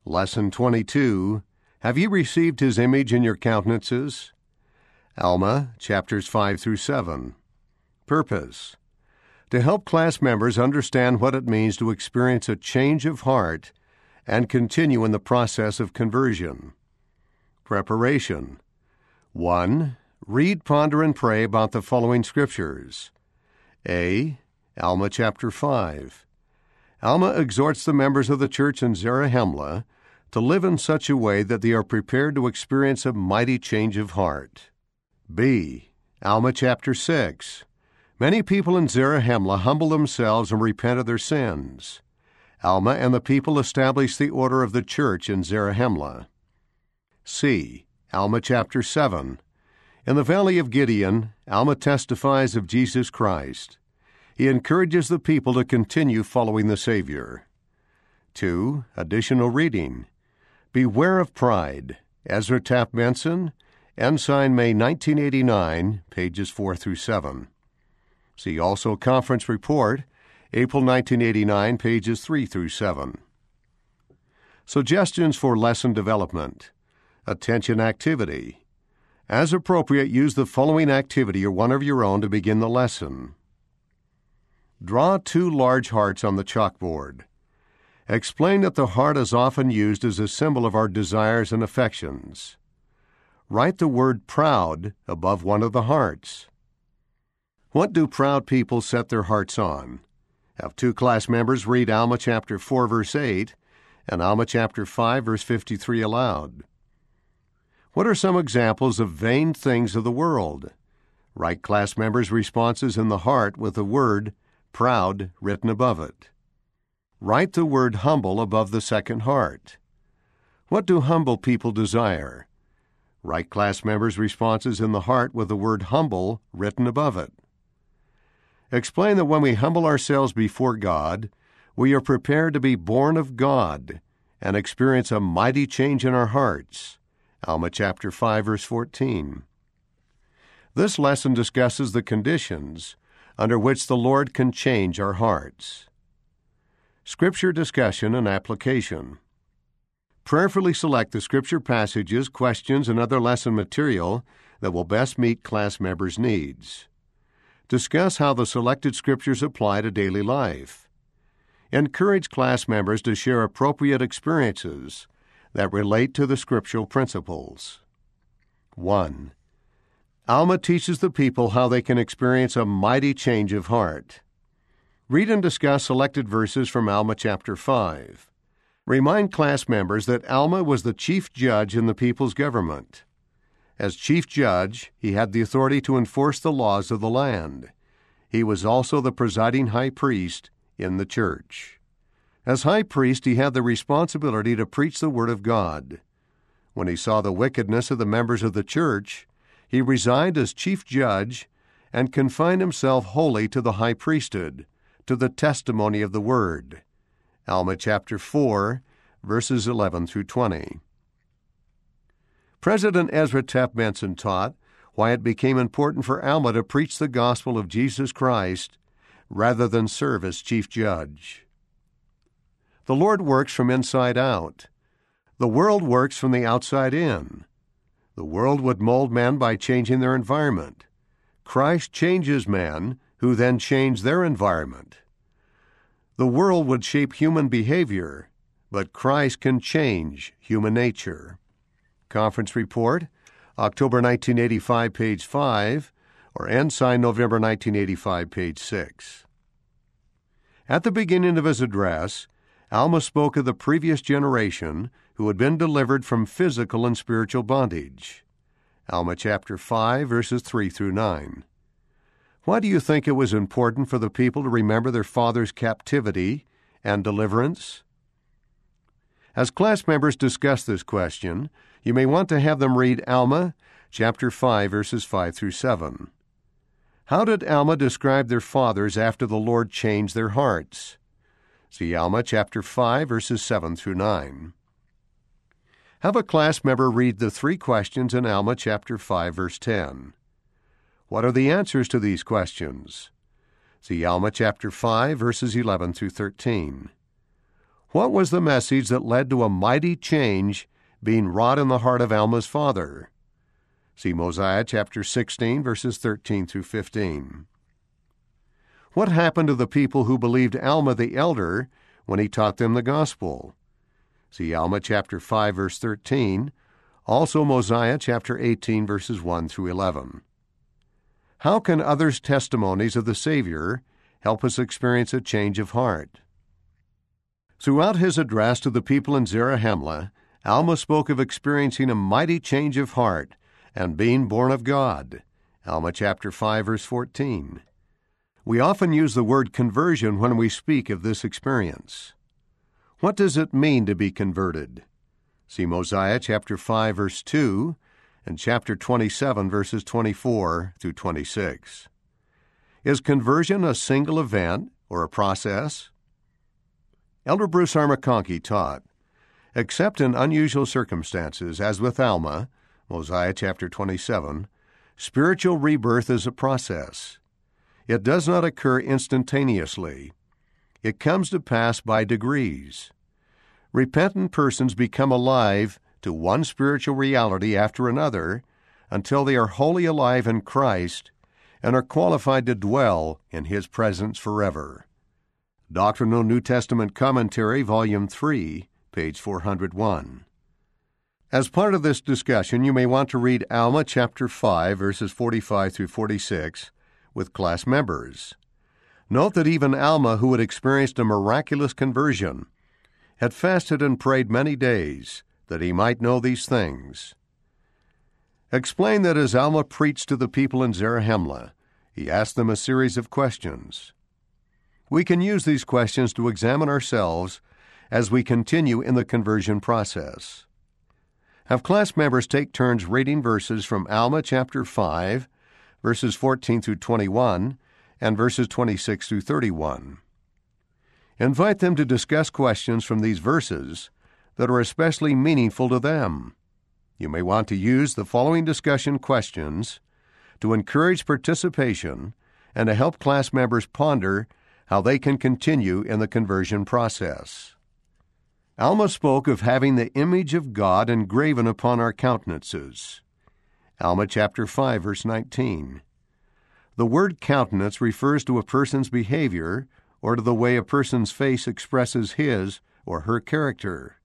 Lesson 22, Have you received His image in your countenances? Alma, chapters 5 through 7. Purpose: to help class members understand what it means to experience a change of heart and continue in the process of conversion. Preparation: 1. Read, ponder, and pray about the following scriptures. A. Alma chapter 5. Alma exhorts the members of the church in Zarahemla to live in such a way that they are prepared to experience a mighty change of heart. B. Alma chapter 6. Many people in Zarahemla humble themselves and repent of their sins. Alma and the people establish the order of the church in Zarahemla. C. Alma chapter 7. In the valley of Gideon, Alma testifies of Jesus Christ. He encourages the people to continue following the Savior. 2. Additional reading: Beware of Pride, Ezra Taft Benson, Ensign, May 1989, pages 4 through 7. See also Conference Report, April 1989, pages 3 through 7. Suggestions for lesson development. Attention activity. As appropriate, use the following activity or one of your own to begin the lesson. Draw 2 large hearts on the chalkboard. Explain that the heart is often used as a symbol of our desires and affections. Write the word proud above one of the hearts. What do proud people set their hearts on? Have 2 class members read Alma chapter 4, verse 8, and Alma chapter 5, verse 53 aloud. What are some examples of vain things of the world? Write class members' responses in the heart with the word proud written above it. Write the word humble above the second heart. What do humble people desire? Write class members' responses in the heart with the word humble written above it. Explain that when we humble ourselves before God, we are prepared to be born of God and experience a mighty change in our hearts. Alma chapter 5, verse 14. This lesson discusses the conditions under which the Lord can change our hearts. Scripture discussion and application. Prayerfully select the scripture passages, questions, and other lesson material that will best meet class members' needs. Discuss how the selected scriptures apply to daily life. Encourage class members to share appropriate experiences that relate to the scriptural principles. 1. Alma teaches the people how they can experience a mighty change of heart. Read and discuss selected verses from Alma chapter 5. Remind class members that Alma was the chief judge in the people's government. As chief judge, he had the authority to enforce the laws of the land. He was also the presiding high priest in the church. As high priest, he had the responsibility to preach the word of God. When he saw the wickedness of the members of the church, he resigned as chief judge and confined himself wholly to the high priesthood, to the testimony of the word. Alma chapter 4, verses 11 through 20. President Ezra Taft Benson taught why it became important for Alma to preach the gospel of Jesus Christ rather than serve as chief judge. The Lord works from inside out. The world works from the outside in. The world would mold men by changing their environment. Christ changes men, who then change their environment. The world would shape human behavior, but Christ can change human nature. Conference Report, October 1985, page 5, or Ensign, November 1985, page 6. At the beginning of his address, Alma spoke of the previous generation who had been delivered from physical and spiritual bondage. Alma chapter 5, verses 3 through 9. Why do you think it was important for the people to remember their father's captivity and deliverance? As class members discuss this question, you may want to have them read Alma chapter 5, verses 5 through 7. How did Alma describe their fathers after the Lord changed their hearts? See Alma chapter 5, verses 7 through 9. Have a class member read the 3 questions in Alma chapter 5, verse 10. What are the answers to these questions? See Alma chapter 5, verses 11 through 13. What was the message that led to a mighty change being wrought in the heart of Alma's father? See Mosiah chapter 16, verses 13 through 15. What happened to the people who believed Alma the elder when he taught them the gospel? See Alma chapter 5, verse 13, also Mosiah chapter 18, verses 1 through 11. How can others' testimonies of the Savior help us experience a change of heart? Throughout his address to the people in Zarahemla, Alma spoke of experiencing a mighty change of heart and being born of God. Alma chapter 5, verse 14. We often use the word conversion when we speak of this experience. What does it mean to be converted? See Mosiah chapter 5, verse 2, and chapter 27, verses 24 through 26. Is conversion a single event or a process? Elder Bruce R. McConkie taught, except in unusual circumstances, as with Alma, Mosiah chapter 27, spiritual rebirth is a process. It does not occur instantaneously. It comes to pass by degrees. Repentant persons become alive to one spiritual reality after another until they are wholly alive in Christ and are qualified to dwell in His presence forever. Doctrinal New Testament Commentary, Volume 3, page 401. As part of this discussion, you may want to read Alma chapter 5, verses 45 through 46, with class members. Note that even Alma, who had experienced a miraculous conversion, had fasted and prayed many days that he might know these things. Explain that as Alma preached to the people in Zarahemla, he asked them a series of questions. We can use these questions to examine ourselves as we continue in the conversion process. Have class members take turns reading verses from Alma chapter 5, verses 14 through 21, and verses 26 through 31. Invite them to discuss questions from these verses that are especially meaningful to them. You may want to use the following discussion questions to encourage participation and to help class members ponder how they can continue in the conversion process. Alma spoke of having the image of God engraven upon our countenances. Alma chapter 5, verse 19. The word countenance refers to a person's behavior or to the way a person's face expresses his or her character.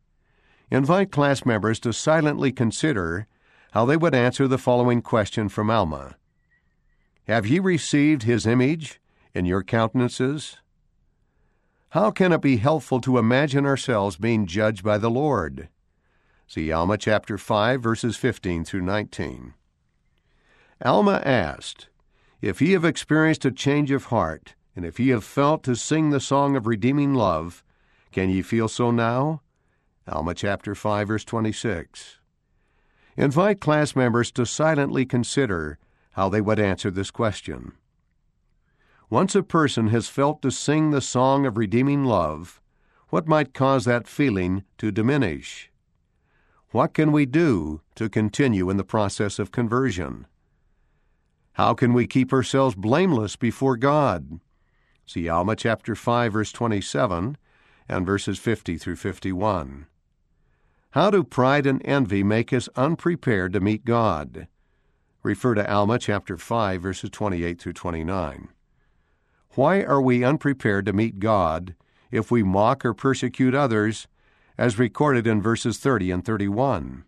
Invite class members to silently consider how they would answer the following question from Alma. Have ye received His image in your countenances? How can it be helpful to imagine ourselves being judged by the Lord? See Alma chapter 5, verses 15 through 19. Alma asked, if ye have experienced a change of heart, and if ye have felt to sing the song of redeeming love, can ye feel so now? Alma chapter 5, verse 26. Invite class members to silently consider how they would answer this question. Once a person has felt to sing the song of redeeming love, what might cause that feeling to diminish? What can we do to continue in the process of conversion? How can we keep ourselves blameless before God? See Alma chapter 5, verse 27, and verses 50 through 51. How do pride and envy make us unprepared to meet God? Refer to Alma chapter 5, verses 28 through 29. Why are we unprepared to meet God if we mock or persecute others, as recorded in verses 30 and 31?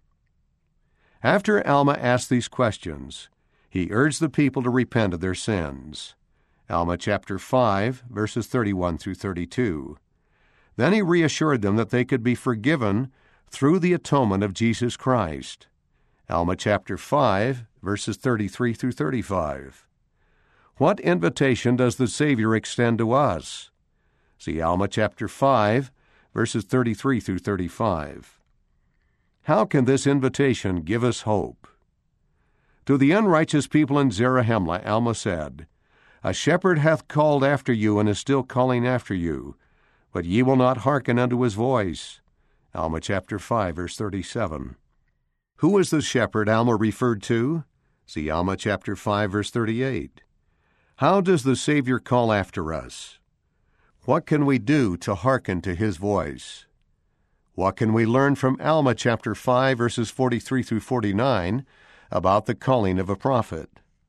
After Alma asked these questions, he urged the people to repent of their sins. Alma chapter 5, verses 31 through 32. Then he reassured them that they could be forgiven through the atonement of Jesus Christ. Alma chapter 5, verses 33 through 35. What invitation does the Savior extend to us? See Alma chapter 5, verses 33 through 35. How can this invitation give us hope? To the unrighteous people in Zarahemla, Alma said, A shepherd hath called after you, and is still calling after you, but ye will not hearken unto his voice. Alma chapter 5, verse 37. Who is the shepherd Alma referred to? See Alma chapter 5, verse 38. How does the Savior call after us? What can we do to hearken to His voice? What can we learn from Alma chapter 5, verses 43 through 49 about the calling of a prophet?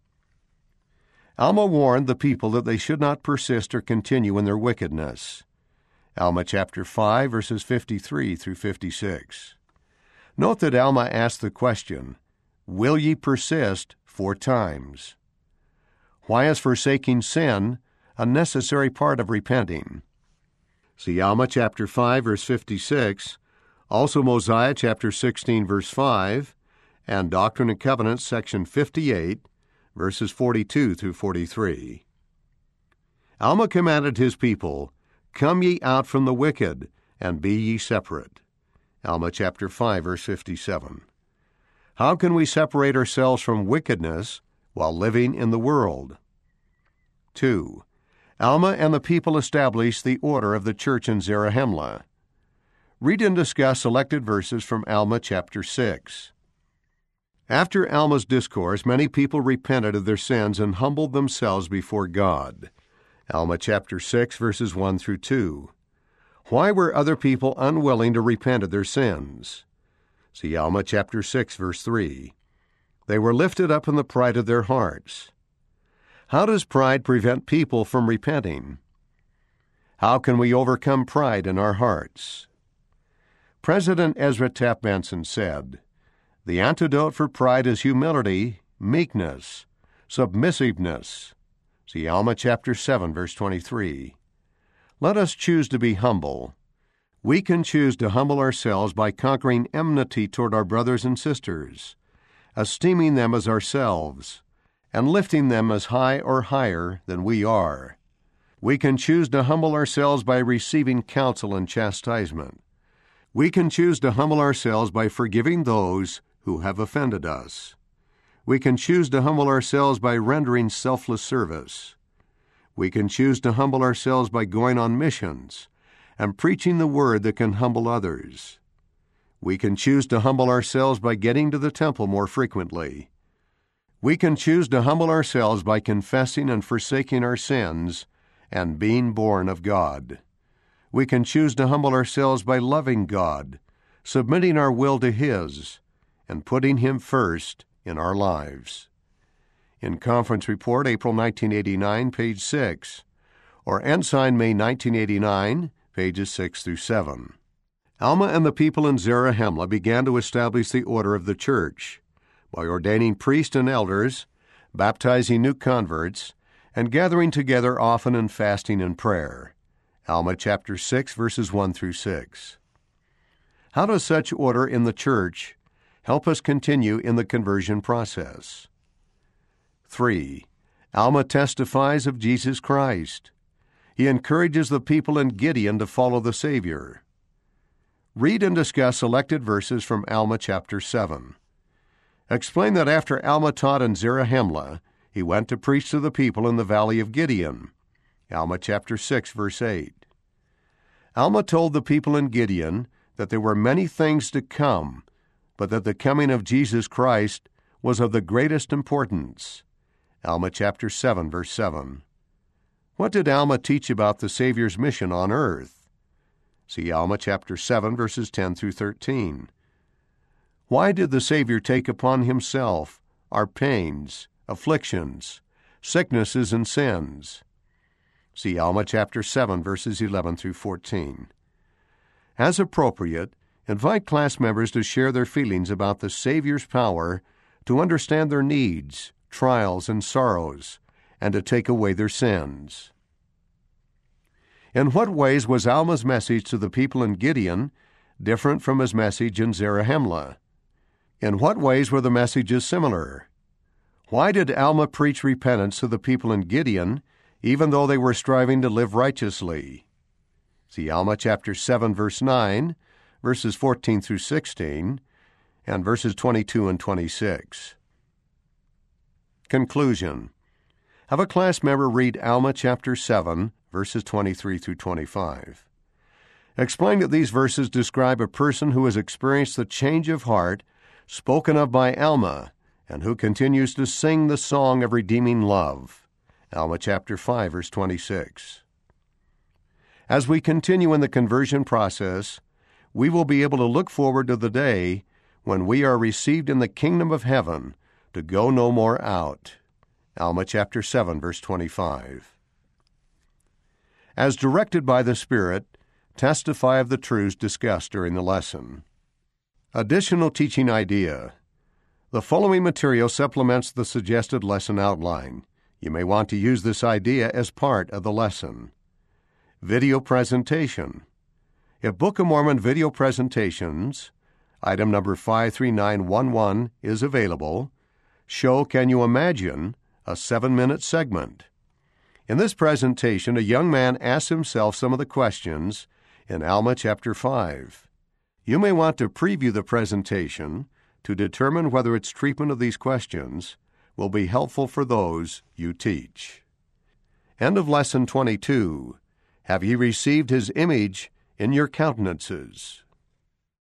Alma warned the people that they should not persist or continue in their wickedness. Alma chapter 5, verses 53 through 56. Note that Alma asked the question, "Will ye persist?" 4 times. Why is forsaking sin a necessary part of repenting? See Alma chapter 5, verse 56, also Mosiah chapter 16, verse 5, and Doctrine and Covenants, section 58, verses 42 through 43. Alma commanded his people, "Come ye out from the wicked, and be ye separate." Alma chapter 5, verse 57. How can we separate ourselves from wickedness while living in the world? 2. Alma and the people established the order of the church in Zarahemla. Read and discuss selected verses from Alma chapter 6. After Alma's discourse, many people repented of their sins and humbled themselves before God. Alma chapter 6, verses 1 through 2. Why were other people unwilling to repent of their sins? See Alma chapter 6, verse 3. They were lifted up in the pride of their hearts. How does pride prevent people from repenting? How can we overcome pride in our hearts? President Ezra Taft Benson said, "The antidote for pride is humility, meekness, submissiveness." See Alma chapter 7, verse 23. Let us choose to be humble. We can choose to humble ourselves by conquering enmity toward our brothers and sisters, esteeming them as ourselves, and lifting them as high or higher than we are. We can choose to humble ourselves by receiving counsel and chastisement. We can choose to humble ourselves by forgiving those who have offended us. We can choose to humble ourselves by rendering selfless service. We can choose to humble ourselves by going on missions and preaching the word that can humble others. We can choose to humble ourselves by getting to the temple more frequently. We can choose to humble ourselves by confessing and forsaking our sins and being born of God. We can choose to humble ourselves by loving God, submitting our will to His, and putting Him first in our lives. In Conference Report, April 1989, page 6, or Ensign, May 1989, pages 6 through 7. Alma and the people in Zarahemla began to establish the order of the church by ordaining priests and elders, baptizing new converts, and gathering together often in fasting and prayer. Alma chapter 6, verses 1 through 6. How does such order in the church help us continue in the conversion process? 3. Alma testifies of Jesus Christ. He encourages the people in Gideon to follow the Savior. Read and discuss selected verses from Alma chapter 7. Explain that after Alma taught in Zarahemla, he went to preach to the people in the valley of Gideon. Alma chapter 6, verse 8. Alma told the people in Gideon that there were many things to come, but that the coming of Jesus Christ was of the greatest importance. Alma chapter 7, verse 7. What did Alma teach about the Savior's mission on earth? See Alma chapter 7, verses 10 through 13. Why did the Savior take upon Himself our pains, afflictions, sicknesses, and sins? See Alma chapter 7, verses 11 through 14. As appropriate, invite class members to share their feelings about the Savior's power to understand their needs, trials, and sorrows, and to take away their sins. In what ways was Alma's message to the people in Gideon different from his message in Zarahemla? In what ways were the messages similar? Why did Alma preach repentance to the people in Gideon, even though they were striving to live righteously? See Alma chapter 7, verse 9, verses 14 through 16, and verses 22 and 26. Conclusion. Have a class member read Alma chapter 7, verses 23 through 25. Explain that these verses describe a person who has experienced the change of heart spoken of by Alma, and who continues to sing the song of redeeming love. Alma chapter 5, verse 26. As we continue in the conversion process, we will be able to look forward to the day when we are received in the kingdom of heaven to go no more out. Alma chapter 7, verse 25. As directed by the Spirit, testify of the truths discussed during the lesson. Additional teaching idea. The following material supplements the suggested lesson outline. You may want to use this idea as part of the lesson. Video presentation. If Book of Mormon video presentations, item number 53911, is available, show Can You Imagine, a 7-minute segment. In this presentation, a young man asks himself some of the questions in Alma chapter 5. You may want to preview the presentation to determine whether its treatment of these questions will be helpful for those you teach. End of Lesson 22. Have ye received his image in your countenances?